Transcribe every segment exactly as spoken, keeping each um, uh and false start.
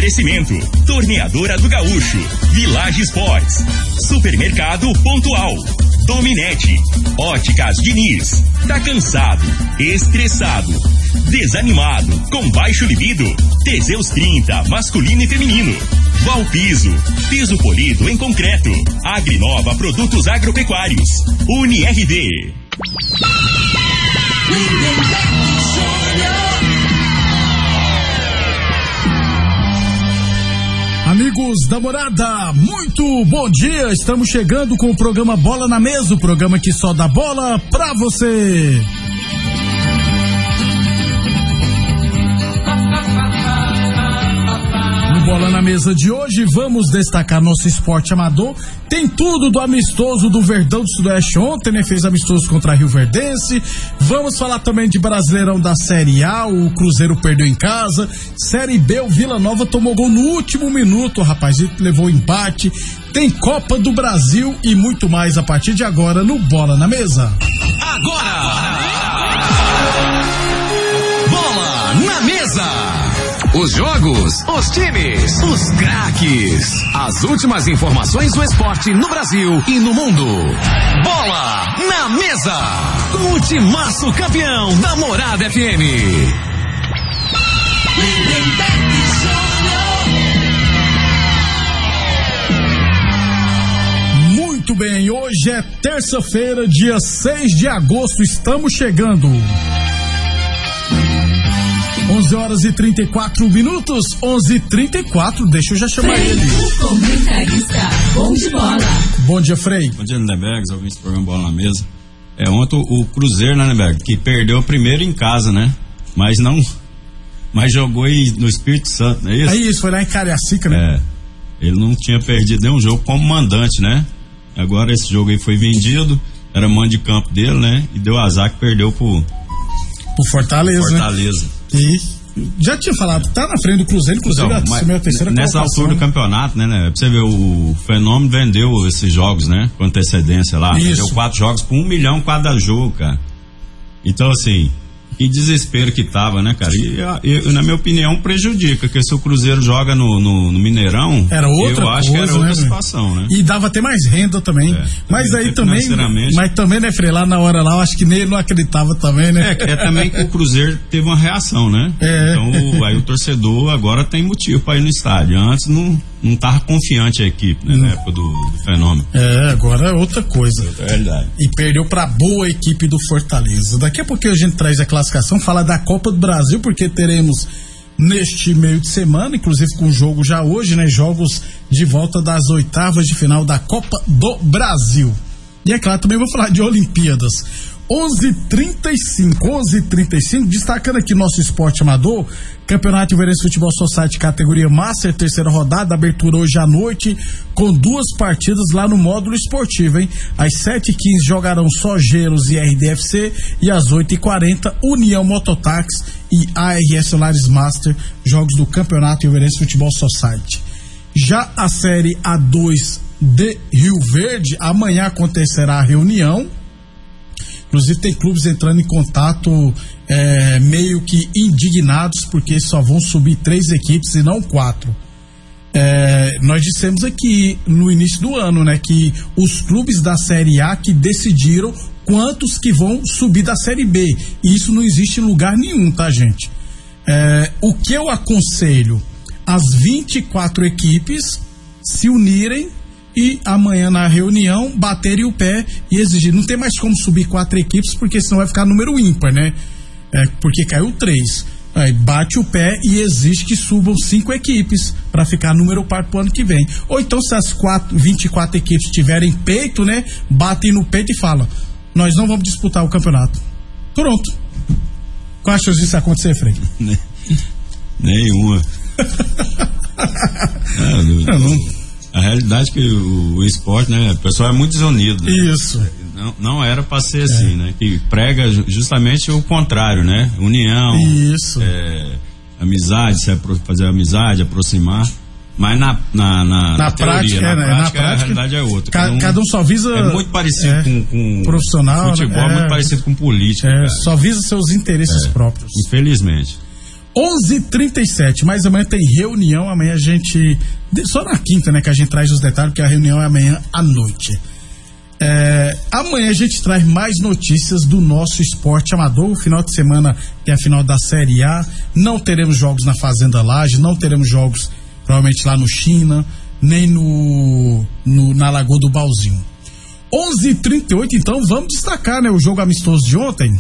Oferecimento: Torneadora do Gaúcho, Village Sports, Supermercado Pontual, Dominete, Óticas Diniz. Tá cansado, estressado, desanimado, com baixo libido? Teseus trinta, masculino e feminino. Valpiso, piso polido em concreto. Agrinova Produtos Agropecuários. UniRV. Amigos da Morada, muito bom dia. Estamos chegando com o programa Bola na Mesa, o programa que só dá bola pra você. No Bola na Mesa de hoje, vamos destacar nosso esporte amador. Tem tudo do amistoso do Verdão do Sudoeste ontem, né? Fez amistoso contra a Rioverdense. Vamos falar também de Brasileirão da Série A, o Cruzeiro perdeu em casa. Série B, o Vila Nova tomou gol no último minuto, rapaz, e levou empate. Tem Copa do Brasil e muito mais a partir de agora no Bola na Mesa. Agora! Bola na Mesa! Os jogos, os times, os craques. As últimas informações do esporte no Brasil e no mundo. Bola na Mesa. Com o timaço campeão da Morada F M. Muito bem, hoje é terça-feira, dia seis de agosto. Estamos chegando. onze horas e trinta e quatro minutos, onze e trinta e quatro, deixa eu já chamar Frei, ele. O comentarista, bom de bola. Bom dia, Frei. Bom dia, Lindeberg, ouvintes do programa Bola na Mesa. É, ontem o Cruzeiro, né, Lindeberg, que perdeu primeiro em casa, né? Mas não, mas jogou aí no Espírito Santo, não é isso? É isso, foi lá em Cariacica, né? É, ele não tinha perdido nenhum jogo como mandante, né? Agora esse jogo aí foi vendido, era mando de campo dele, né? E deu azar que perdeu pro... Pro Fortaleza, Fortaleza. né? E já tinha falado, tá na frente do Cruzeiro, inclusive então, a primeira, terceira nessa colocação. altura do campeonato, né, né? Pra você ver, o Fenômeno vendeu esses jogos, né? Com antecedência lá. Isso. Vendeu quatro jogos por um milhão cada jogo, cara. Então, assim, que desespero que tava, né, cara? E, e na minha opinião, prejudica, porque se o Cruzeiro joga no, no, no Mineirão, era outra eu acho coisa, que era outra né, situação, né? E dava até mais renda também. É, mas aí também, mas também, né, Frei, lá na hora lá, eu acho que nele não acreditava também, né? É, é também que o Cruzeiro teve uma reação, né? É. Então, aí o torcedor agora tem motivo pra ir no estádio. Antes não, não tava confiante a equipe, né? Hum. Na época do, do Fenômeno. É, agora é outra coisa. É verdade. E perdeu pra boa equipe do Fortaleza. Daqui a pouco a gente traz a classificação, fala da Copa do Brasil, porque teremos neste meio de semana, inclusive com o jogo já hoje, né? Jogos de volta das oitavas de final da Copa do Brasil. E é claro, também vou falar de Olimpíadas. onze e trinta e cinco, onze e trinta e cinco, destacando aqui nosso esporte amador, Campeonato Rioverdense Futebol Society categoria Master, terceira rodada, abertura hoje à noite, com duas partidas lá no módulo esportivo, hein? Às sete e quinze jogarão Sogeiros e R D F C, e às oito e quarenta União Mototáxi e A R S Solares Master, jogos do Campeonato Rioverdense Futebol Society. Já a série A dois de Rio Verde, amanhã acontecerá a reunião. Inclusive tem clubes entrando em contato é, meio que indignados porque só vão subir três equipes e não quatro. É, nós dissemos aqui no início do ano, né, que os clubes da Série A que decidiram quantos que vão subir da Série B. E isso não existe em lugar nenhum, tá, gente? É, o que eu aconselho? As vinte e quatro equipes se unirem e amanhã na reunião baterem o pé e exigir. Não tem mais como subir quatro equipes, porque senão vai ficar número ímpar, né? É, porque caiu três. Aí bate o pé e exige que subam cinco equipes para ficar número par pro ano que vem. Ou então, se as quatro, vinte e quatro equipes tiverem peito, né? Batem no peito e falam: nós não vamos disputar o campeonato. Pronto. Qual a chance disso acontecer, Frei? Nenhuma. não, não, não. A realidade é que o, o esporte, né? O pessoal é muito desunido. Né? Isso. Não, não era pra ser assim, é. né? Que prega justamente o contrário, né? União. Isso. É, amizade, fazer amizade, aproximar. Mas na, na, na, na, na teoria, prática, na, é, prática, na prática, a realidade é outra. Cada um, cada um só visa. É muito parecido é, com, com profissional. Futebol, é, muito parecido com política. É, só visa seus interesses é, próprios. Infelizmente. onze e trinta e sete, mas amanhã tem reunião, amanhã a gente, só na quinta, né, que a gente traz os detalhes, porque a reunião é amanhã à noite. É, amanhã a gente traz mais notícias do nosso esporte amador. O final de semana tem a final da Série A. Não teremos jogos na Fazenda Laje, não teremos jogos provavelmente lá no China, nem no, no na Lagoa do Balzinho. onze e trinta e oito, então vamos destacar, né, o jogo amistoso de ontem.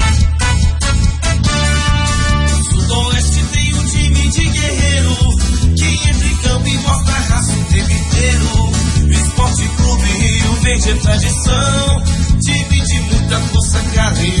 O Sudoeste tem um time de guerreiro que entra em campo e mostra a raça o tempo inteiro. O Esporte Clube Rio Verde é tradição, time de muita força, garra e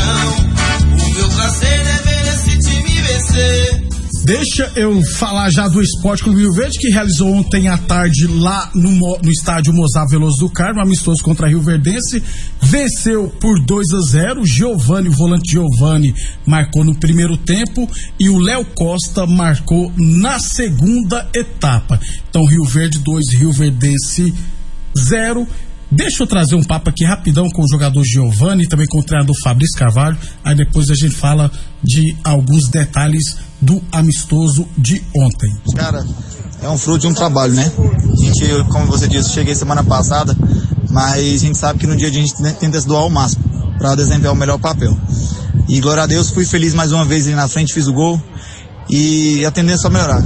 união. O meu prazer é ver esse time vencer. Deixa eu falar já do Esporte Clube Rio Verde, que realizou ontem à tarde lá no, no estádio Mozar Veloso do Carmo, amistoso contra a Rio Verdense, venceu por dois a zero, Giovani, o volante Giovani, marcou no primeiro tempo e o Léo Costa marcou na segunda etapa. Então Rio Verde dois, Rio Verdense zero. Deixa eu trazer um papo aqui rapidão com o jogador Giovani, também com o treinador Fabrício Carvalho, aí depois a gente fala de alguns detalhes do amistoso de ontem. Cara, é um fruto de um trabalho, né? A gente, como você disse, cheguei semana passada, mas a gente sabe que no dia a dia a gente tenta se doar ao máximo para desempenhar o melhor papel. E glória a Deus, fui feliz mais uma vez ali na frente, fiz o gol e a tendência é só melhorar.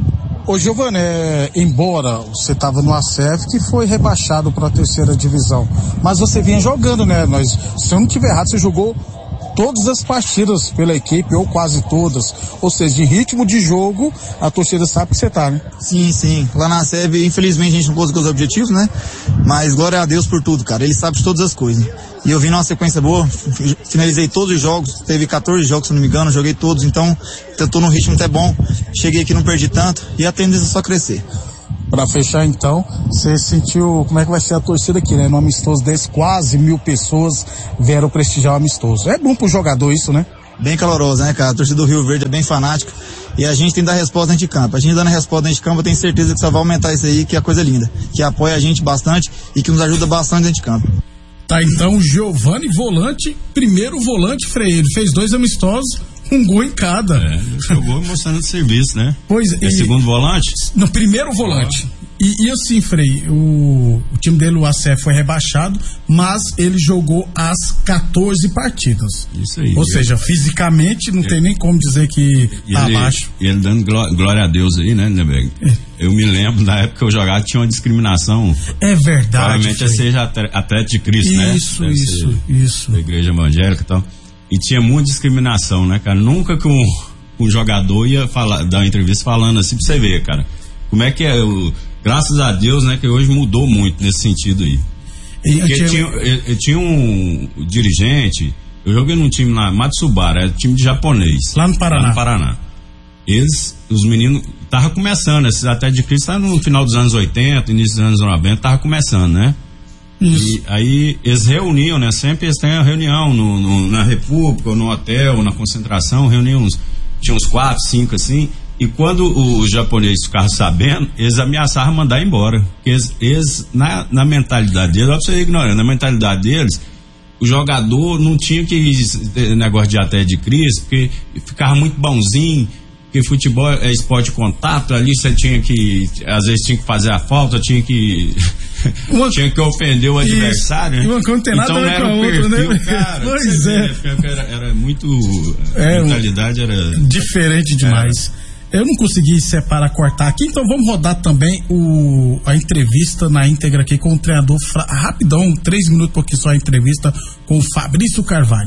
Ô Giovani, é, embora você estava no A C F, que foi rebaixado para a terceira divisão, mas você vinha jogando, né? Nós, se eu não estiver errado, você jogou todas as partidas pela equipe, ou quase todas, ou seja, de ritmo de jogo, a torcida sabe que você tá, né? Sim, sim, lá na S E V, infelizmente a gente não conseguiu os objetivos, né? Mas glória a Deus por tudo, cara, ele sabe de todas as coisas. E eu vim numa sequência boa, finalizei todos os jogos, teve quatorze jogos, se não me engano, joguei todos, então eu tô num ritmo até bom, cheguei aqui, não perdi tanto, e a tendência é só crescer. Para fechar então, você sentiu como é que vai ser a torcida aqui, né? No amistoso desse, quase mil pessoas vieram prestigiar o amistoso. É bom pro jogador isso, né? Bem calorosa, né, cara? A torcida do Rio Verde é bem fanática e a gente tem que dar resposta dentro de campo. A gente dando a resposta dentro de campo, eu tenho certeza que só vai aumentar isso aí, que é coisa linda, que apoia a gente bastante e que nos ajuda bastante dentro de campo. Tá, então, Giovani, volante, primeiro volante, Frei, ele fez dois amistosos, um gol em cada. É, jogou mostrando de serviço, né? Pois é. E, segundo volante? No primeiro volante. Ah. E, e assim, Frei, o, o time dele, o A C F, foi rebaixado, mas ele jogou as quatorze partidas. Isso aí. Ou seja, fisicamente não é. tem nem como dizer que tá ele, abaixo. E ele dando gló- glória a Deus aí, né, Neberg? É. Eu me lembro, na época que eu jogava, tinha uma discriminação. É verdade. Provavelmente seja atleta de Cristo, isso, né? Isso, isso, isso. Da igreja evangélica e tal. E tinha muita discriminação, né, cara? Nunca que um, um jogador ia falar, dar uma entrevista falando assim pra você ver, cara. Como é que é? O, graças a Deus, né, que hoje mudou muito nesse sentido aí. E Porque tinha... tinha, eu, eu tinha um dirigente, eu joguei num time na Matsubara, era time de japonês. Lá no Paraná. Lá no Paraná. Eles, os meninos, tava começando, esses até de Cristo, tava no final dos anos oitenta, início dos anos noventa, tava começando, né? Isso. E aí eles reuniam, né? Sempre eles têm a reunião no, no, na República, ou no hotel, na concentração, reuniam uns, tinha uns quatro, cinco assim, e quando os japoneses ficaram sabendo, eles ameaçavam mandar embora. Porque eles, eles na, na mentalidade deles, olha pra você ignorar, na mentalidade deles, o jogador não tinha que negócio de até de crise, porque ficava muito bonzinho, porque futebol é esporte de contato, ali você tinha que, às vezes tinha que fazer a falta, tinha que uma, tinha que ofender o adversário, né? Uma não tem nada então a ver com a outra, né? Cara, pois é. Era, era muito, a é, mentalidade era diferente demais. É. Eu não consegui separar, cortar aqui, então vamos rodar também o, a entrevista na íntegra aqui com o treinador, rapidão, três minutos, porque só a entrevista com o Fabrício Carvalho.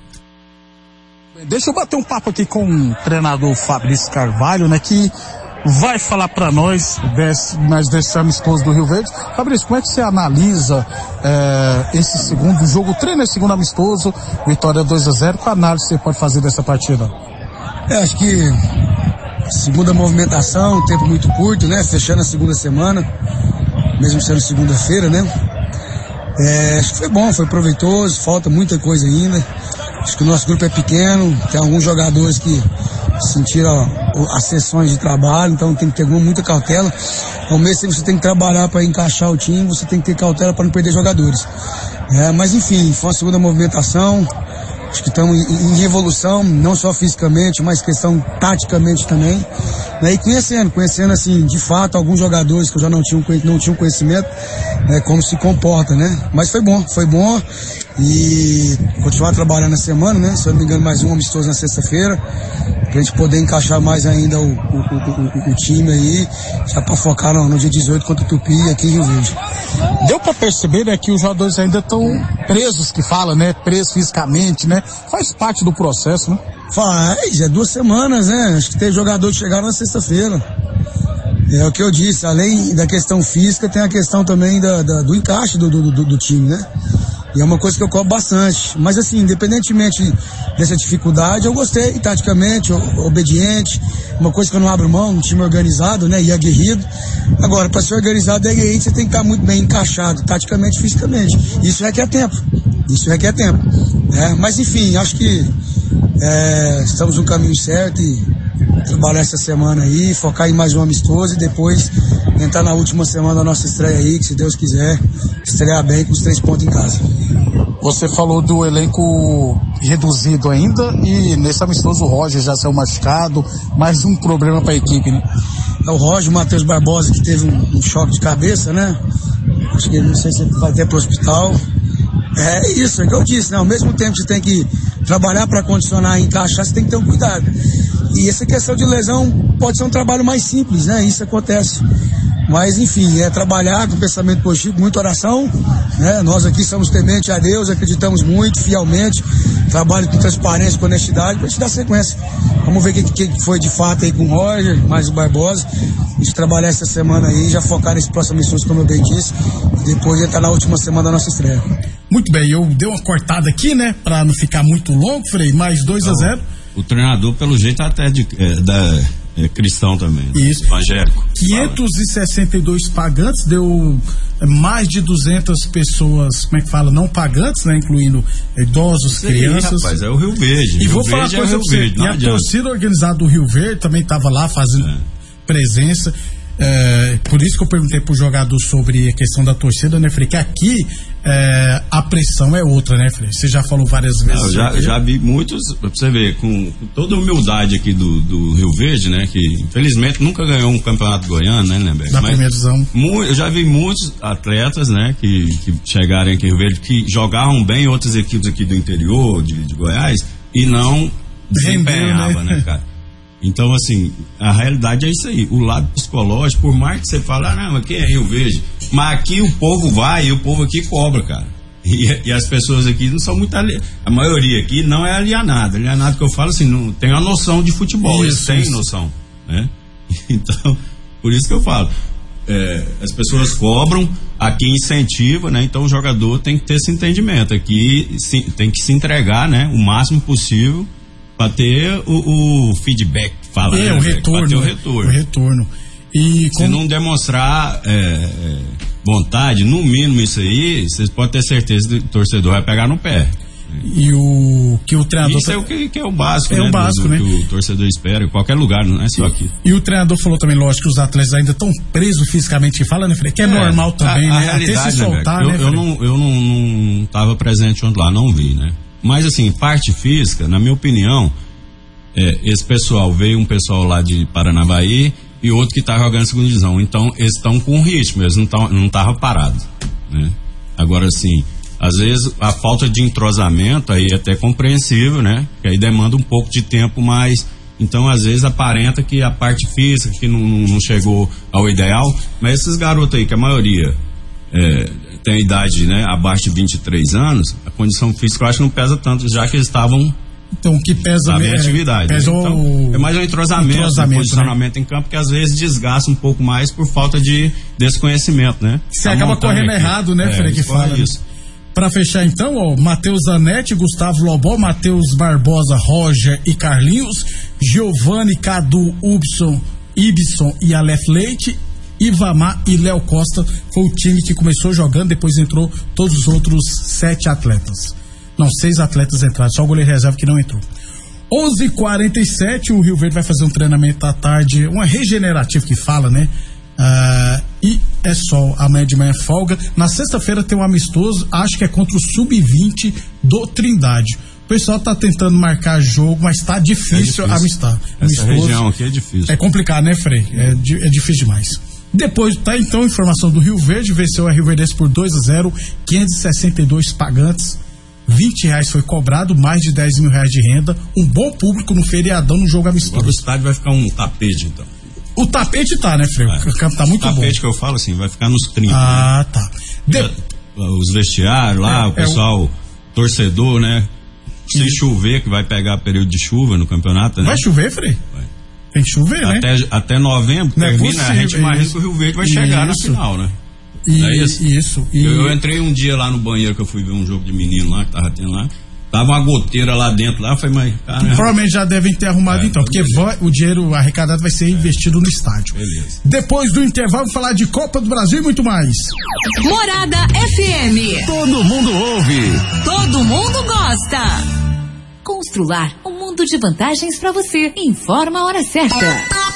Deixa eu bater um papo aqui com o treinador Fabrício Carvalho, né, que vai falar para nós desse, mais desse amistoso do Rio Verde. Fabrício, como é que você analisa é, esse segundo jogo, treino esse segundo amistoso, vitória dois a zero, qual análise você pode fazer dessa partida? É, acho que segunda movimentação, tempo muito curto, né, fechando a segunda semana, mesmo sendo segunda-feira, né, é, acho que foi bom, foi proveitoso, falta muita coisa ainda. Acho que o nosso grupo é pequeno, tem alguns jogadores que sentiram as sessões de trabalho, então tem que ter muita cautela. Ao mesmo tempo você tem que trabalhar para encaixar o time, você tem que ter cautela para não perder jogadores. É, mas enfim, foi uma segunda movimentação, Acho que estamos em, em evolução, não só fisicamente, mas questão taticamente também. Né? E conhecendo, conhecendo assim, de fato, alguns jogadores que eu já não tinha, não tinha conhecimento, né? Como se comporta, né? Mas foi bom, foi bom. E continuar trabalhando na semana, né? Se eu não me engano, mais um amistoso na sexta-feira, pra gente poder encaixar mais ainda o, o, o, o, o time aí, já pra focar no, no dia dezoito contra o Tupi aqui em Rio Verde. Deu pra perceber, né, que os jogadores ainda estão presos, que fala, né? Presos fisicamente, né? Faz parte do processo, né? Faz, é duas semanas, né? Acho que tem jogadores que chegaram na sexta-feira. É o que eu disse, além da questão física, tem a questão também da, da, do encaixe do, do, do, do time, né? E é uma coisa que eu cobro bastante. Mas assim, independentemente dessa dificuldade, eu gostei, taticamente, obediente, uma coisa que eu não abro mão, um time organizado, né, e aguerrido. Agora, para ser organizado e aguerrido, você tem que estar muito bem encaixado, taticamente e fisicamente. Isso requer tempo, isso requer tempo. Né? Mas enfim, acho que é, estamos no caminho certo e trabalhar essa semana aí, focar em mais um amistoso e depois entrar na última semana da nossa estreia aí, que se Deus quiser, estrear bem com os três pontos em casa. Você falou do elenco reduzido ainda e nesse amistoso o Roger já saiu machucado, mais um problema para a equipe, né? É o Roger, o Matheus Barbosa, que teve um, um choque de cabeça, né? Acho que não sei se vai ter pro hospital. É isso, é o que eu disse, né? Ao mesmo tempo que você tem que trabalhar para condicionar e encaixar, você tem que ter um cuidado. E essa questão de lesão pode ser um trabalho mais simples, né? Isso acontece. Mas, enfim, é trabalhar com pensamento positivo, muita oração, né? Nós aqui somos tementes a Deus, acreditamos muito, fielmente, trabalho com transparência, com honestidade, para te dar sequência. Vamos ver o que, que foi de fato aí com o Roger, mais o Barbosa. A gente trabalhar essa semana aí, já focar nesse próximo missões, como eu bem disse, e depois entrar na última semana da nossa estreia. Muito bem, eu dei uma cortada aqui, né, para não ficar muito longo, Frei, mais dois a zero. O treinador, pelo jeito, até de, é, da, é cristão também. Isso. Evangélico. quinhentos e sessenta e dois pagantes, deu mais de duzentas pessoas, como é que fala, não pagantes, né, incluindo idosos, Sim, crianças. Rapaz, é o Rio Verde. E Rio vou Verde falar uma coisa é pra você, Verde, e a adianta. torcida organizada do Rio Verde também estava lá fazendo é. presença. É, por isso que eu perguntei pro jogador sobre a questão da torcida, né, Frei? Que aqui é, a pressão é outra, né, Frei? Você já falou várias vezes. Não, eu já, já vi muitos, pra você ver, com, com toda a humildade aqui do, do Rio Verde, né? Que infelizmente nunca ganhou um campeonato goiano, né, Lemberg? Da primeira divisão. Eu já vi muitos atletas, né, que, que chegaram aqui em Rio Verde, que jogavam bem em outras equipes aqui do interior, de, de Goiás, e não desempenhava, né, cara? Então, assim, a realidade é isso aí. O lado psicológico, por mais que você fale, ah, não, aqui é Rio Verde, mas aqui o povo vai e o povo aqui cobra, cara. E, e as pessoas aqui não são muito ali... A maioria aqui não é alienada. Alienado que eu falo assim, não tem uma noção de futebol. Isso, eles têm noção, né? Então, por isso que eu falo. É, as pessoas cobram, aqui incentiva, né? Então o jogador tem que ter esse entendimento. Aqui se, tem que se entregar, né? O máximo possível para ter o, o feedback, fala, é, né, o retorno, ter o retorno. O retorno. E se não demonstrar é, é, vontade, no mínimo isso aí, vocês podem ter certeza que o torcedor vai pegar no pé. E o que o treinador isso é o que, que é o básico, é né? o básico, do, né? Que o torcedor espera em qualquer lugar, não é só aqui. E o treinador falou também, lógico, que os atletas ainda estão presos fisicamente, fala, né, Frei? Que é, é normal também, a, a né? Até se soltar, né, né, eu, eu não eu não, não tava presente ontem lá, não vi, né? Mas assim, parte física, na minha opinião, é, esse pessoal, veio um pessoal lá de Paranavaí e outro que tá jogando segunda divisão, então eles estão com ritmo, eles não estavam não tava parados, né? Agora assim, às vezes a falta de entrosamento aí é até compreensível, né? Que aí demanda um pouco de tempo, mas então às vezes aparenta que a parte física que não, não chegou ao ideal, mas esses garotos aí, que a maioria é, tem idade, né, abaixo de vinte e três anos, a condição física eu acho que não pesa tanto, já que eles estavam então o que pesa a atividade, pesa né? Então, o... é mais um entrosamento, entrosamento um posicionamento, né, em campo que às vezes desgasta um pouco mais por falta de desconhecimento, né? Você tá acaba correndo aqui errado, né, é, Frei, que fala isso. Para fechar então, ó, Matheus Zanetti, Gustavo Lobó, Matheus Barbosa, Roger e Carlinhos, Giovanni, Cadu, Ubson, Ibson e Aleph Leite, Ivamar e Léo Costa. Foi o time que começou jogando, depois entrou todos os outros sete atletas. Não, seis atletas entraram, só o goleiro reserva que não entrou. onze e quarenta e sete, o Rio Verde vai fazer um treinamento à tarde, uma regenerativo que fala, né? Uh, e é só, amanhã de manhã folga. Na sexta-feira tem um amistoso, acho que é contra o sub vinte do Trindade. O pessoal tá tentando marcar jogo, mas tá difícil, é difícil. amistar. Essa amistoso. Região aqui é difícil. É complicado, né, Frei? É, é difícil demais. Depois, tá então a informação do Rio Verde, venceu a Rio Verdense por dois a zero, quinhentos e sessenta e dois pagantes, vinte reais foi cobrado, mais de dez mil reais de renda, um bom público no feriadão no jogo amistoso. Agora o estádio vai ficar um tapete, então. O tapete tá, né, Frei? É. O campo tá muito bom. O tapete que eu falo assim, vai ficar nos trinta. Ah, né? tá. De... Os vestiários lá, é, o pessoal, é o... torcedor, né? Se e... chover, que vai pegar período de chuva no campeonato, né? Vai chover, Frei? Vai. Tem que chover, até, né? Até novembro, não termina, é possível, a gente imagina que o Rio Verde vai chegar isso. na final, né? E, é isso? Isso. E... Eu, eu entrei um dia lá no banheiro que eu fui ver um jogo de menino lá, que tava tendo lá. Tava uma goteira lá dentro, lá, foi mais. Provavelmente já devem ter arrumado é, então, porque vai, o dinheiro arrecadado vai ser é. investido no estádio. Beleza. Depois do intervalo, falar de Copa do Brasil e muito mais. Morada F M. Todo mundo ouve. Todo mundo gosta. Constrular um mundo de vantagens para você. Informa a hora certa.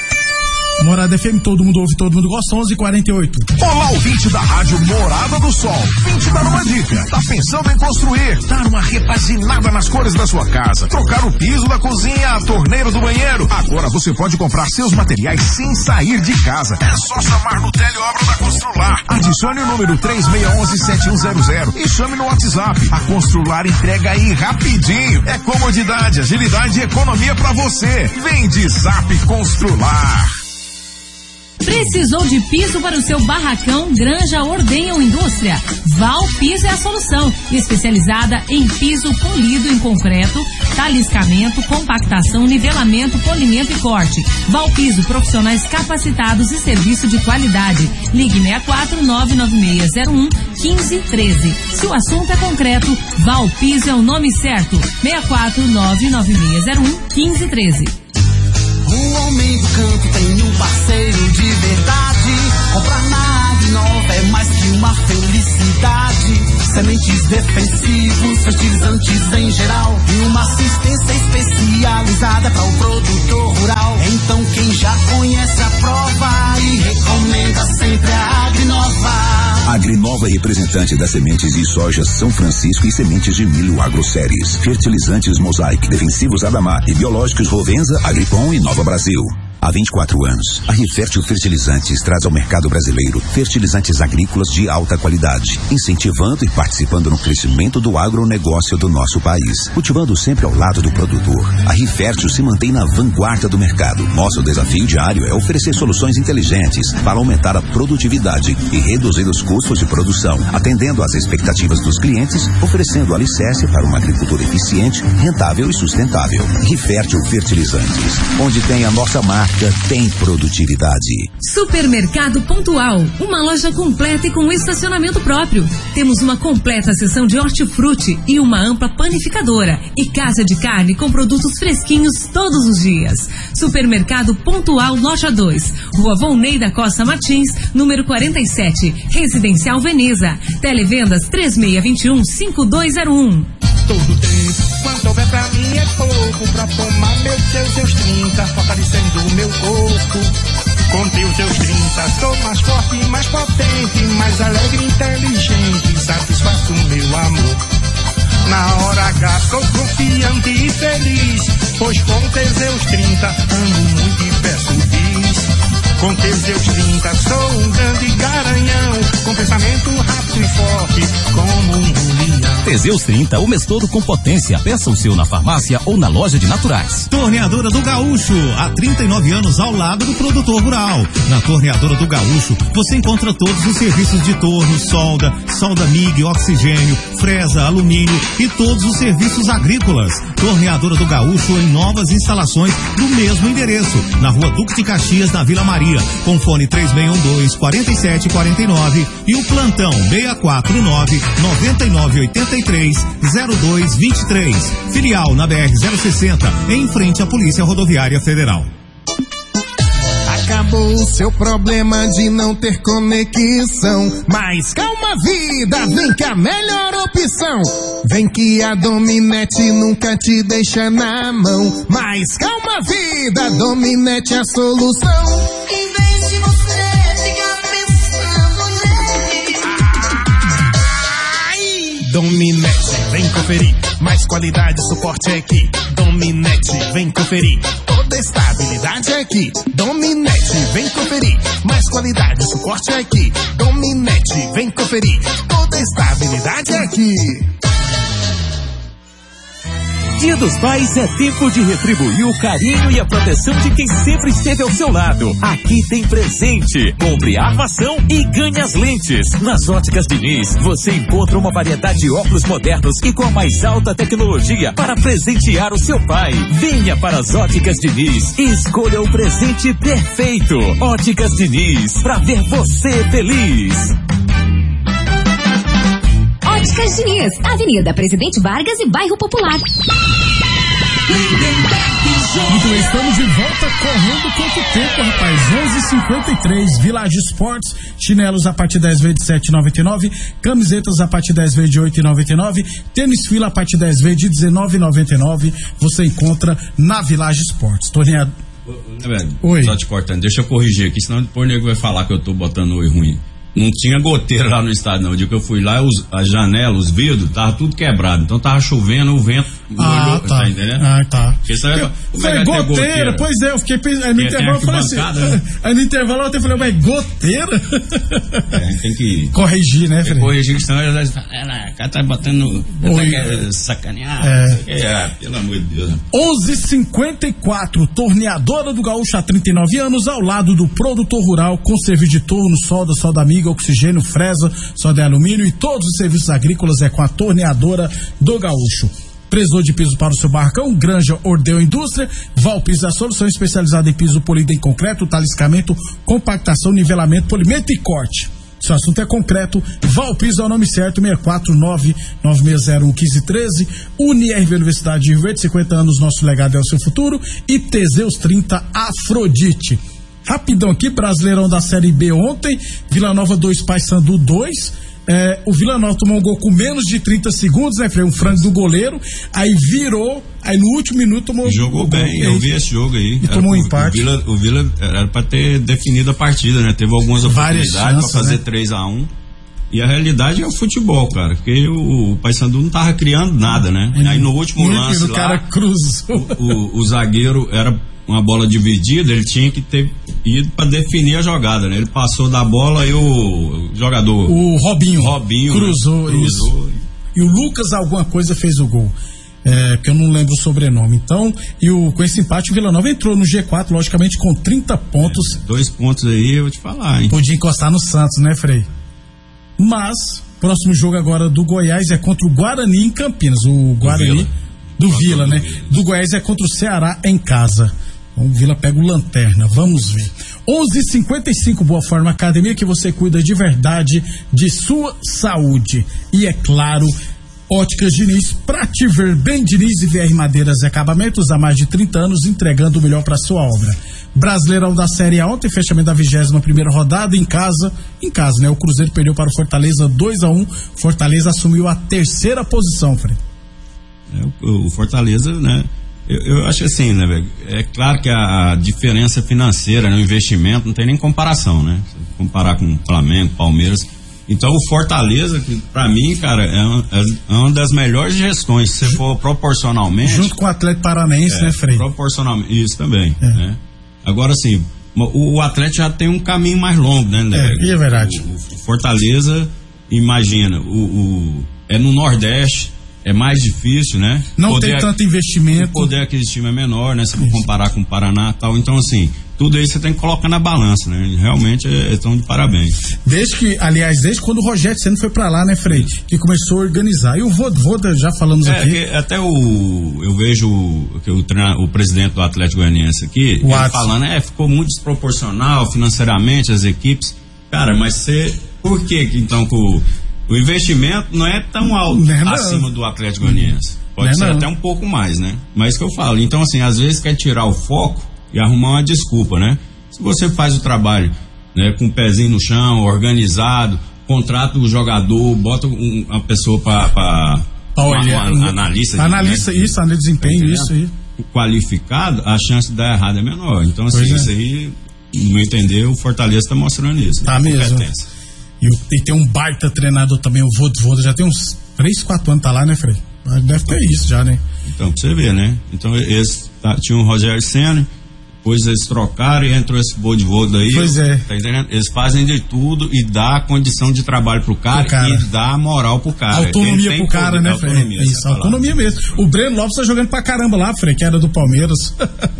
Morada F M, todo mundo ouve, todo mundo gosta, onze e quarenta e oito. Olá, ouvinte da rádio Morada do Sol. Vim te dar uma dica. Tá pensando em construir, dar uma repaginada nas cores da sua casa, trocar o piso da cozinha, a torneira do banheiro? Agora você pode comprar seus materiais sem sair de casa. É só chamar no Teleobra da Constrular. Adicione o número três seis um um sete um zero zero e chame no WhatsApp. A Constrular entrega aí rapidinho. É comodidade, agilidade e economia pra você. Vem de Zap Constrular. Precisou de piso para o seu barracão, granja, ordenha ou indústria? Val Piso é a solução, especializada em piso polido em concreto, taliscamento, compactação, nivelamento, polimento e corte. Val Piso, profissionais capacitados e serviço de qualidade. Ligue seis quatro nove nove seis zero um um cinco um três. Se o assunto é concreto, Val Piso é o nome certo. seis quatro nove nove seis zero um um cinco um três. O homem do campo tem um parceiro de verdade. Comprar na Agrinova é mais que uma felicidade. Sementes defensivos, fertilizantes em geral e uma assistência especializada para o produtor rural. Então quem já conhece a prova e recomenda sempre a Agrinova. Agrinova é representante das sementes de soja São Francisco e sementes de milho AgroSéries. Fertilizantes Mosaic, defensivos Adamar e biológicos Rovensa, Agripom e Nova Brasil. Há vinte e quatro anos, a Rifértil Fertilizantes traz ao mercado brasileiro fertilizantes agrícolas de alta qualidade, incentivando e participando no crescimento do agronegócio do nosso país. Cultivando sempre ao lado do produtor, a Rifértil se mantém na vanguarda do mercado. Nosso desafio diário é oferecer soluções inteligentes para aumentar a produtividade e reduzir os custos de produção, atendendo às expectativas dos clientes, oferecendo alicerce para uma agricultura eficiente, rentável e sustentável. Rifértil Fertilizantes, onde tem a nossa marca, tem produtividade. Supermercado Pontual, uma loja completa e com estacionamento próprio. Temos uma completa seção de hortifruti e uma ampla panificadora e casa de carne com produtos fresquinhos todos os dias. Supermercado Pontual, loja dois, Rua Volney da Costa Martins, número quarenta e sete, Residencial Veneza. Televendas três seis dois um cinco dois zero um. Todo tempo, quanto houver pra mim é pouco pra tomar meu Teus Seus trinta, fortalecendo o meu corpo. Com Teus Seus trinta, sou mais forte, mais potente, mais alegre e inteligente, satisfaço o meu amor. Na hora H sou confiante e feliz, pois com Teus Seus trinta amo muito e peço bis. Com Teus Seus trinta sou um grande garanhão, com pensamento rápido e forte, como um leão. Teseus trinta, o mês todo com potência. Peça o seu na farmácia ou na loja de naturais. Torneadora do Gaúcho, há trinta e nove anos ao lado do produtor rural. Na Torneadora do Gaúcho, você encontra todos os serviços de torno, solda, solda M I G, oxigênio, fresa, alumínio e todos os serviços agrícolas. Torneadora do Gaúcho em novas instalações no mesmo endereço, na Rua Duque de Caxias, na Vila Maria, com fone três seis um dois, quatro sete quatro nove e o plantão seis quatro nove, nove nove oito três, zero dois dois três. Filial na B R zero sessenta, em frente à Polícia Rodoviária Federal. Acabou o seu problema de não ter conexão, mas calma vida, vem que a melhor opção. Vem que a Dominete nunca te deixa na mão, mas calma vida, Dominete é a solução. Em vez de você ficar pensando nele, Dominete, vem conferir. Mais qualidade e suporte é aqui. Dominete, vem conferir. Toda estabilidade é aqui. Dominete, vem conferir. Mais qualidade e suporte é aqui. Dominete, vem conferir. Toda estabilidade é aqui. Dia dos Pais é tempo de retribuir o carinho e a proteção de quem sempre esteve ao seu lado. Aqui tem presente. Compre a armação e ganhe as lentes. Nas Óticas Diniz, você encontra uma variedade de óculos modernos e com a mais alta tecnologia para presentear o seu pai. Venha para as Óticas Diniz e escolha o presente perfeito. Óticas Diniz, para ver você feliz. Óticas Diniz, Avenida Presidente Vargas e Bairro Popular. Muito bem, estamos de volta correndo quanto tempo, rapaz? onze e cinquenta e três, Village Sports, chinelos a partir de dez vezes de sete reais e noventa e nove centavos, camisetas a partir de dez vezes de oito reais e noventa e nove centavos, tênis fila a partir de dez vezes de dezenove reais e noventa e nove centavos, você encontra na Village Sports. Torneado. Oi. Só te cortando, deixa eu corrigir aqui, senão depois o nego vai falar que eu tô botando oi ruim. Não tinha goteira lá no estádio, não. O dia que eu fui lá, os, as janelas, os vidros, tava tudo quebrado. Então tava chovendo, o vento ah, molhou, tá. tá entendendo? Ah, tá. Porque você vai, eu, como foi é goteira, goteira, pois é, eu fiquei pensando, aí no tem, intervalo tem eu falei assim, né? Aí no intervalo eu até falei, mas goteira? É, tem que corrigir, né, Fred? Corrigir, senão eles falam, é, o cara tá botando, tá sacanear, é. é, pelo amor de Deus. onze e cinquenta e quatro, torneadora do Gaúcho há trinta e nove anos, ao lado do produtor rural, com serviço de turno, solda, solda amiga, oxigênio, fresa, só de alumínio e todos os serviços agrícolas é com a torneadora do Gaúcho. Precisou de piso para o seu barracão? Granja Ordeu Indústria, Valpiso, a solução especializada em piso polido em concreto, taliscamento, compactação, nivelamento, polimento e corte. Se o assunto é concreto, Valpiso é o nome certo, seis quatro nove, nove seis zero um, um cinco um três, UniRV Universidade de Rio Verde, cinquenta anos, nosso legado é o seu futuro, e Teseus trinta Afrodite. Rapidão aqui, Brasileirão da Série B ontem, Vila Nova dois, Paysandu dois, é, o Vila Nova tomou um gol com menos de trinta segundos, né, Frei? Um frango do goleiro, aí virou, aí no último minuto tomou jogou um bem, gol, eu vi esse jogo aí. E tomou um empate. O Vila, o Vila era pra ter definido a partida, né? Teve algumas Várias oportunidades chances, pra fazer né? três a um. E a realidade é o futebol, cara, porque o, o Paysandu não tava criando nada, né? Ele, aí no último lance o lá, cara cruzou. O, o, o zagueiro era uma bola dividida, ele tinha que ter ido para definir a jogada, né? Ele passou da bola e o jogador... O Robinho. Robinho cruzou, né? cruzou isso. E o Lucas alguma coisa fez o gol. É, que eu não lembro o sobrenome. Então, e o, com esse empate, o Vila Nova entrou no G quatro, logicamente, com trinta pontos. É, dois pontos aí, eu vou te falar, hein? Podia encostar no Santos, né, Frei? Mas, próximo jogo agora do Goiás é contra o Guarani em Campinas. O Guarani do Vila, do Vila né? Vila. Do Goiás é contra o Ceará em casa. Então, o Vila pega o Lanterna, vamos ver. onze e cinquenta e cinco, Boa Forma Academia, que você cuida de verdade de sua saúde. E é claro, Óticas Diniz, pra te ver bem, Diniz e V R Madeiras e Acabamentos há mais de trinta anos, entregando o melhor pra sua obra. Brasileirão da Série A ontem, fechamento da vigésima primeira rodada, em casa, em casa, né? O Cruzeiro perdeu para o Fortaleza dois a um, Fortaleza assumiu a terceira posição, Fred. É, o, o Fortaleza, né? Eu, eu acho assim, né, velho? É claro que a, a diferença financeira, né, o investimento, não tem nem comparação, né? Se comparar com Flamengo, Palmeiras. Então o Fortaleza, que pra mim, cara, é uma, é uma das melhores gestões, se você for proporcionalmente. Junto com o Atlético Paranaense, é, né, Frei? Proporcionalmente, isso também, é. né? Agora, assim, o, o Atlético já tem um caminho mais longo, né? né? É, é verdade. O, o Fortaleza, imagina, o, o, é no Nordeste, é mais difícil, né? Não poder, tem tanto investimento. O poder aquisitivo é menor, né? Se for comparar com o Paraná e tal. Então, assim, tudo isso você tem que colocar na balança, né? Realmente estão é, de parabéns. Desde que, aliás, desde quando o Rogério Ceni foi pra lá, né, Frei? Que começou a organizar. E o Voda, já falamos é, aqui. Até o, eu vejo que o, o presidente do Atlético Goianiense aqui, ele falando, é, ficou muito desproporcional financeiramente as equipes. Cara, mas você, por que que então que o O investimento não é tão alto não é acima do Atlético Goianiense. Pode não ser não. até um pouco mais, né? Mas que eu falo. Então, assim, às vezes quer tirar o foco e arrumar uma desculpa, né? Se você faz o trabalho, né, com o pezinho no chão, organizado, contrata o jogador, bota um, uma pessoa para olhar, uma, uma analista, analista né, isso, analista de desempenho, isso aí. Qualificado, a chance de dar errado é menor. Então, assim, pois isso é. aí, no entender, o Fortaleza está mostrando isso. Tá né? mesmo. E, e tem um baita treinador também, o Voda, já tem uns três, quatro anos tá lá, né, Frei? Deve ter isso já, né? Então, pra você ver, né? Então, eles tá, tinham o Rogério Ceni, depois eles trocaram e entrou esse Voivoda aí. Pois é. Tá entendendo? Eles fazem de tudo e dá condição de trabalho pro cara, pro cara. E dá moral pro cara. Autonomia pro cara, né, Frei? Autonomia, isso, autonomia mesmo. O Breno Lopes tá jogando pra caramba lá, Frei, que era do Palmeiras.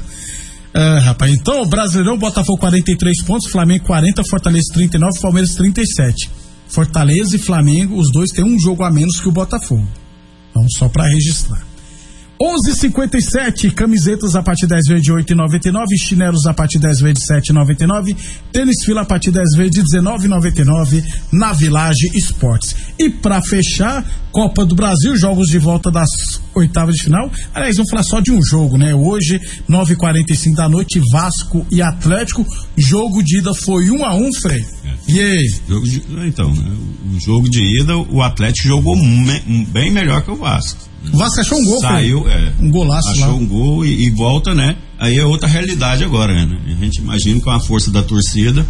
É, rapaz, então o Brasileirão, Botafogo quarenta e três pontos, Flamengo quarenta, Fortaleza trinta e nove, Palmeiras trinta e sete. Fortaleza e Flamengo, os dois têm um jogo a menos que o Botafogo. Então, só pra registrar. onze e cinquenta e sete, camisetas a partir de dez vezes de oito e noventa e nove, chinelos a partir de dez vezes de sete e noventa e nove, tênis fila a partir de dez vezes de dezenove e noventa e nove na Village Esportes. E pra fechar, Copa do Brasil, jogos de volta das oitavas de final. Aliás, vamos falar só de um jogo, né? Hoje, nove e quarenta e cinco da noite, Vasco e Atlético. Jogo de ida foi um a um, Frei. E aí? Jogo de, então, né? O jogo de ida, o Atlético jogou me, bem melhor que o Vasco. O Vasco achou um gol, Saiu, é, um golaço achou lá. um gol e, e volta, né? Aí é outra realidade agora, né? A gente imagina com a força da torcida,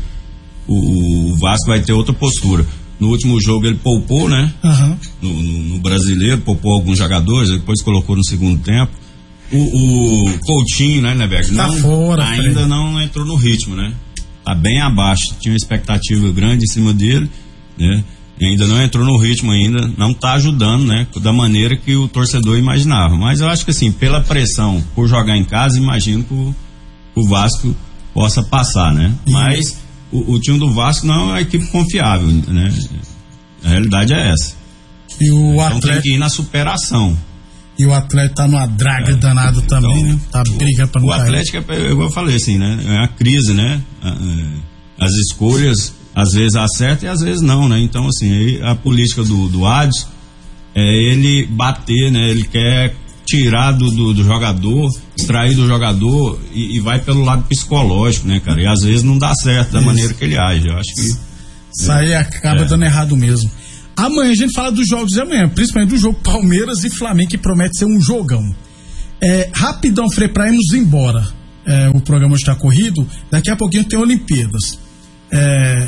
o, o Vasco vai ter outra postura. No último jogo ele poupou, né? Uhum. No, no, no brasileiro, poupou alguns jogadores, depois colocou no segundo tempo. O, o Coutinho, né, Neberg? Tá fora, ainda Fred. Não entrou no ritmo, né? Tá bem abaixo. Tinha uma expectativa grande em cima dele, né? E ainda não entrou no ritmo ainda, não tá ajudando, né? Da maneira que o torcedor imaginava. Mas eu acho que assim, pela pressão por jogar em casa, imagino que o, o Vasco possa passar, né? Uhum. Mas o, o time do Vasco não é uma equipe confiável, né? A realidade é essa. E o então Atlético... tem que ir na superação. E o Atlético tá numa draga é, danado então, também, né? Tá briga pra não O Atlético, é, eu falei assim, né? É a crise, né? As escolhas às vezes acerta e às vezes não, né? Então, assim, aí a política do, do Adson é ele bater, né? Ele quer tirar do, do, do jogador, extrair do jogador e, e vai pelo lado psicológico, né, cara? E às vezes não dá certo da Isso. maneira que ele age. Eu acho que... Isso aí é, acaba é. dando errado mesmo. Amanhã a gente fala dos jogos de amanhã, principalmente do jogo Palmeiras e Flamengo, que promete ser um jogão. É, rapidão, Frei, pra irmos embora. É, o programa está corrido, daqui a pouquinho tem Olimpíadas. É...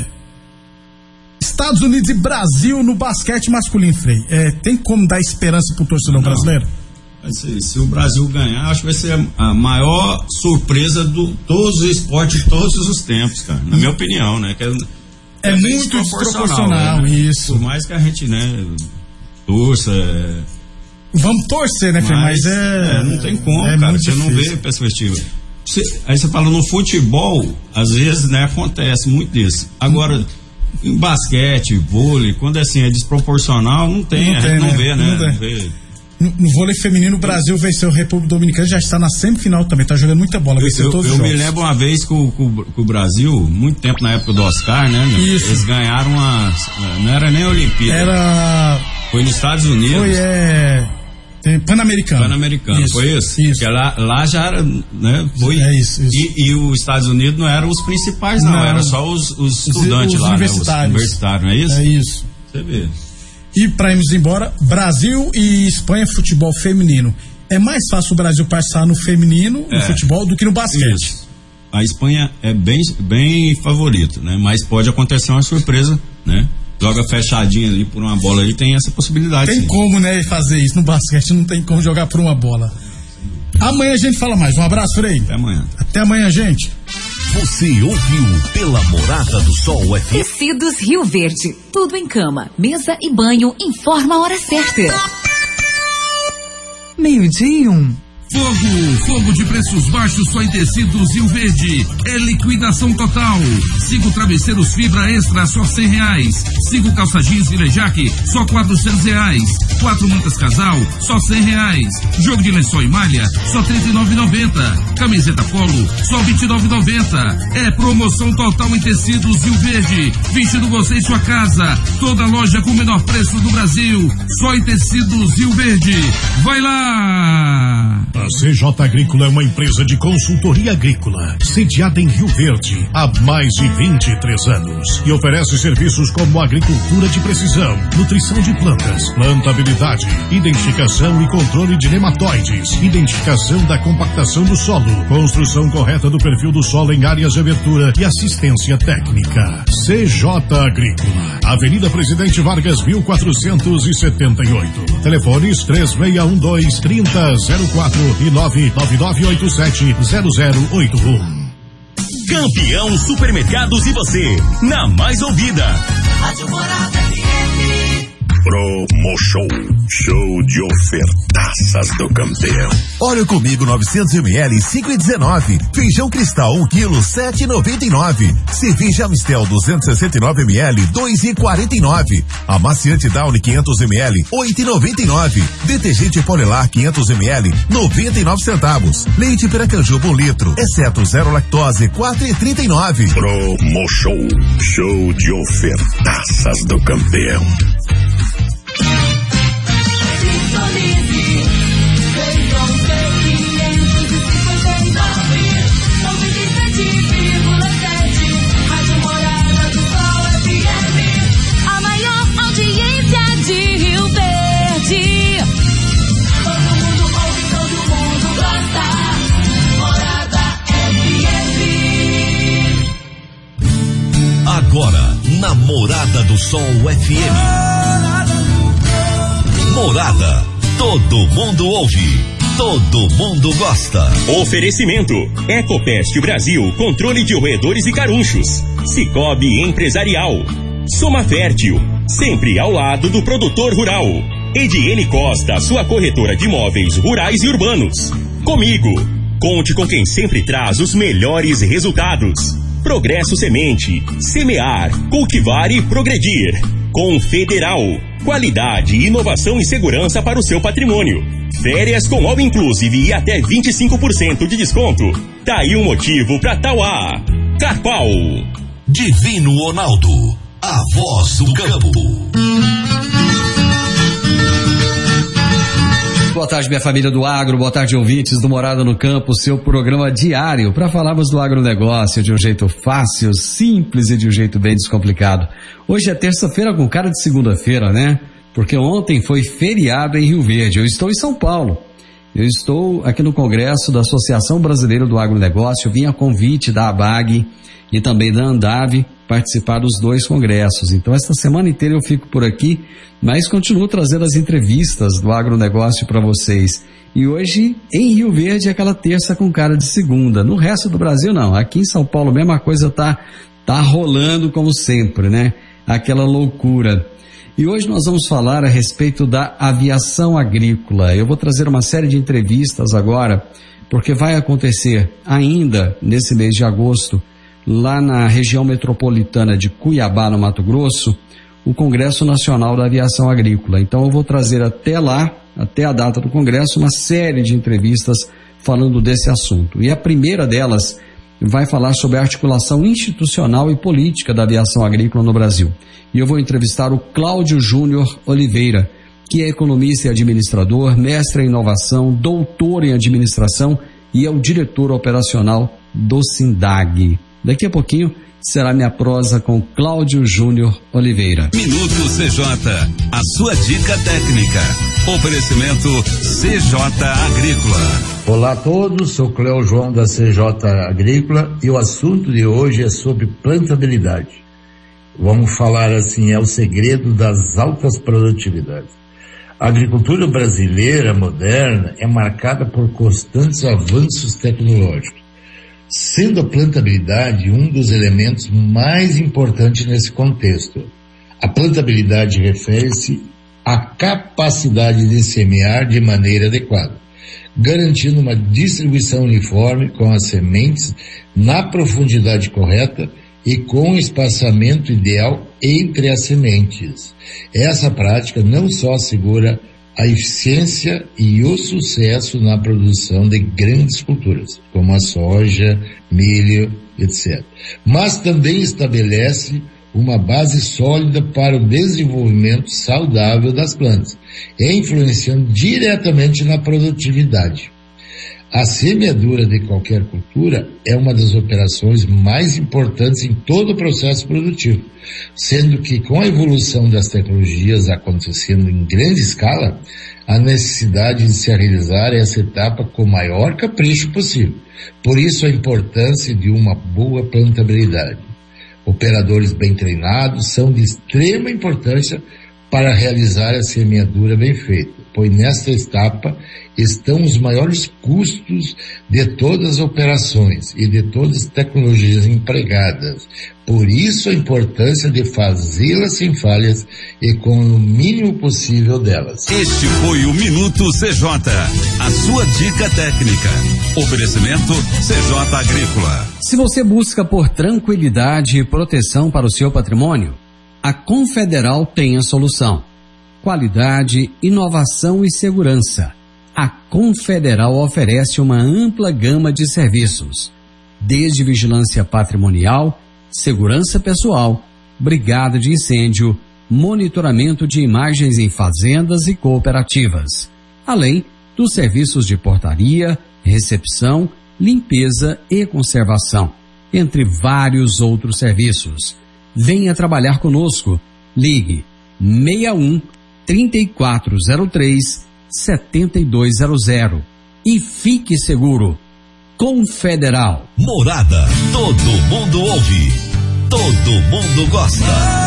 Estados Unidos e Brasil no basquete masculino, Frei. É, tem como dar esperança pro torcedor Não. brasileiro? Vai ser, se o Brasil ganhar, acho que vai ser a, a maior surpresa de todos os esportes de todos os tempos, cara. Na minha opinião, né? Que é, é, é muito desproporcional, né? Isso. Por mais que a gente, né, torça. É... Vamos torcer, né, Frei? Mas, Mas é, é. Não tem como, é cara. Você não vê perspectiva. Você, aí você fala no futebol, às vezes, né, acontece muito disso. Agora. Em basquete, vôlei, quando assim é desproporcional, não tem, não a gente tem, não né? vê, né? Não não vê. No, no vôlei feminino, o Brasil venceu a República Dominicana, já está na semifinal também, tá jogando muita bola, venceu eu, todos eu os jogos. Eu me lembro uma vez que o, que o Brasil, muito tempo na época do Oscar, né? Isso. Eles ganharam uma, não era nem a Olimpíada. Era... Foi nos Estados Unidos. Foi, é... Pan-Americano. Pan-Americano, isso, foi isso? Isso. Porque lá, lá já era, né? Foi, é isso, isso. E, e os Estados Unidos não eram os principais, não, não era só os, os estudantes os, os lá, universitários. Né? Os universitários, não é isso? É isso. Você vê. E pra irmos embora, Brasil e Espanha, futebol feminino. É mais fácil o Brasil passar no feminino, no é, futebol, do que no basquete. Isso. A Espanha é bem, bem favorita, né? Mas pode acontecer uma surpresa, né? Joga fechadinho ali por uma bola aí, tem essa possibilidade. Tem sim. como, né, fazer isso. No basquete não tem como jogar por uma bola. Amanhã a gente fala mais. Um abraço, Frei. Até amanhã. Até amanhã, gente. Você ouviu pela Morada do Sol F M. Tecidos Rio Verde. Tudo em cama, mesa e banho. Informa a hora certa. Meio-dia e um. Fogo, fogo de preços baixos só em tecidos Rio Verde. É liquidação total. Cinco travesseiros fibra extra só cem reais. Cinco calça jeans Vilejaque só quatrocentos reais. Quatro mantas casal só cem reais. Jogo de lençol e malha só trinta e nove reais e noventa centavos. Camiseta polo só vinte e nove reais e noventa centavos. É promoção total em tecidos Rio Verde. Vestindo você em sua casa. Toda loja com o menor preço do Brasil. Só em tecidos Rio Verde. Vai lá! A C J Agrícola é uma empresa de consultoria agrícola, sediada em Rio Verde há mais de vinte e três anos e oferece serviços como agricultura de precisão, nutrição de plantas, plantabilidade, identificação e controle de nematóides, identificação da compactação do solo, construção correta do perfil do solo em áreas de abertura e assistência técnica. C J Agrícola, Avenida Presidente Vargas mil quatrocentos e setenta e oito. Telefones três seis um dois, trinta zero quatro e nove nove nove oito sete zero zero oito um. Campeão Supermercados e você, na mais ouvida. Rádio Morada F M. Promo Show, show de ofertaças do campeão. Óleo comigo novecentos mililitros, cinco e dezenove. Feijão cristal um quilo, sete e noventa e nove. Cerveja Amistel duzentos e sessenta e nove mililitros, dois e quarenta e nove. Amaciante Downy quinhentos mililitros, oito e noventa e nove. Detergente Polilar quinhentos mililitros, noventa e nove centavos. Leite Piracanjuba um litro, exceto zero lactose, quatro e trinta e nove. Promo Show, show de ofertaças do campeão. A maior audiência de Rio Verde. Todo mundo ouve, todo mundo gosta. Morada F M. Agora, na Morada do Sol F M. Morada, todo mundo ouve, todo mundo gosta. Oferecimento: Ecopest Brasil, controle de roedores e carunchos. Cicobi Empresarial. Soma Fértil, sempre ao lado do produtor rural. Ediene Costa, sua corretora de imóveis rurais e urbanos. Comigo, conte com quem sempre traz os melhores resultados. Progresso Semente, semear, cultivar e progredir. Confederal, qualidade, inovação e segurança para o seu patrimônio. Férias com All Inclusive e até vinte e cinco por cento de desconto. Tá aí um motivo pra Tauá. Carpal. Divino Ronaldo, a voz do campo. Boa tarde, minha família do agro, boa tarde, ouvintes do Morada no Campo, seu programa diário para falarmos do agronegócio de um jeito fácil, simples e de um jeito bem descomplicado. Hoje é terça-feira com cara de segunda-feira, né? Porque ontem foi feriado em Rio Verde. Eu estou em São Paulo. Eu estou aqui no Congresso da Associação Brasileira do Agronegócio. Eu vim a convite da ABAG e também da Andave participar dos dois congressos. Então, esta semana inteira eu fico por aqui, mas continuo trazendo as entrevistas do agronegócio para vocês. E hoje, em Rio Verde, é aquela terça com cara de segunda. No resto do Brasil, não. Aqui em São Paulo mesmo a coisa tá, tá rolando como sempre, né? Aquela loucura. E hoje nós vamos falar a respeito da aviação agrícola. Eu vou trazer uma série de entrevistas agora, porque vai acontecer ainda nesse mês de agosto, lá na região metropolitana de Cuiabá, no Mato Grosso, o Congresso Nacional da Aviação Agrícola. Então eu vou trazer até lá, até a data do Congresso, uma série de entrevistas falando desse assunto. E a primeira delas vai falar sobre a articulação institucional e política da aviação agrícola no Brasil. E eu vou entrevistar o Cláudio Júnior Oliveira, que é economista e administrador, mestre em inovação, doutor em administração e é o diretor operacional do SINDAG. Daqui a pouquinho será minha prosa com Cláudio Júnior Oliveira. Minuto C J, a sua dica técnica. Oferecimento C J Agrícola. Olá a todos, sou Cléo João da C J Agrícola e o assunto de hoje é sobre plantabilidade. Vamos falar assim, é o segredo das altas produtividades. A agricultura brasileira moderna é marcada por constantes avanços tecnológicos, sendo a plantabilidade um dos elementos mais importantes nesse contexto. A plantabilidade refere-se à capacidade de semear de maneira adequada, garantindo uma distribuição uniforme com as sementes na profundidade correta e com o espaçamento ideal entre as sementes. Essa prática não só assegura a eficiência e o sucesso na produção de grandes culturas, como a soja, milho, etcétera, mas também estabelece uma base sólida para o desenvolvimento saudável das plantas, influenciando diretamente na produtividade. A semeadura de qualquer cultura é uma das operações mais importantes em todo o processo produtivo, sendo que com a evolução das tecnologias acontecendo em grande escala, a necessidade de se realizar essa etapa com o maior capricho possível. Por isso a importância de uma boa plantabilidade. Operadores bem treinados são de extrema importância para realizar a semeadura bem feita, pois nesta etapa estão os maiores custos de todas as operações e de todas as tecnologias empregadas. Por isso a importância de fazê-las sem falhas e com o mínimo possível delas. Este foi o Minuto C J, a sua dica técnica. Oferecimento C J Agrícola. Se você busca por tranquilidade e proteção para o seu patrimônio, a Confederal tem a solução. Qualidade, inovação e segurança. A Confederal oferece uma ampla gama de serviços, desde vigilância patrimonial, segurança pessoal, brigada de incêndio, monitoramento de imagens em fazendas e cooperativas, além dos serviços de portaria, recepção, limpeza e conservação, entre vários outros serviços. Venha trabalhar conosco. Ligue seis um, três quatro zero três, sete dois zero zero e fique seguro. Confederal. Morada, todo mundo ouve, todo mundo gosta.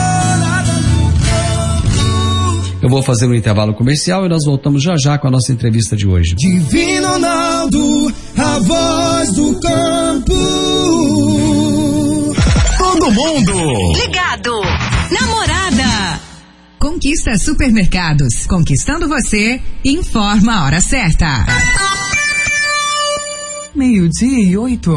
Eu vou fazer um intervalo comercial e nós voltamos já já com a nossa entrevista de hoje. Divino Ronaldo, a voz do campo. Todo mundo ligado. Namorada. Conquista Supermercados. Conquistando você, informa a hora certa. Meio-dia e oito.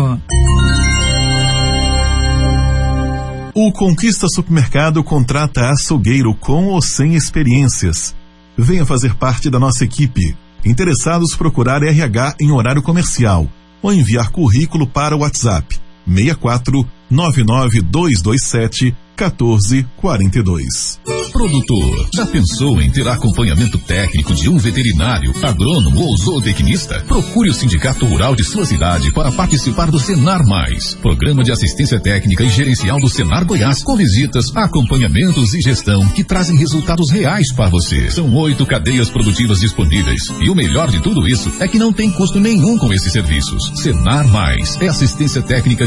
O Conquista Supermercado contrata açougueiro com ou sem experiências. Venha fazer parte da nossa equipe. Interessados, procurar R H em horário comercial ou enviar currículo para o WhatsApp seis quatro nove nove dois dois sete um quatro quatro dois. Produtor, já pensou em ter acompanhamento técnico de um veterinário, agrônomo ou zootecnista? Procure o Sindicato Rural de sua cidade para participar do Senar Mais, Programa de Assistência Técnica e Gerencial do Senar Goiás, com visitas, acompanhamentos e gestão que trazem resultados reais para você. São oito cadeias produtivas disponíveis e o melhor de tudo isso é que não tem custo nenhum com esses serviços. Senar Mais é assistência técnica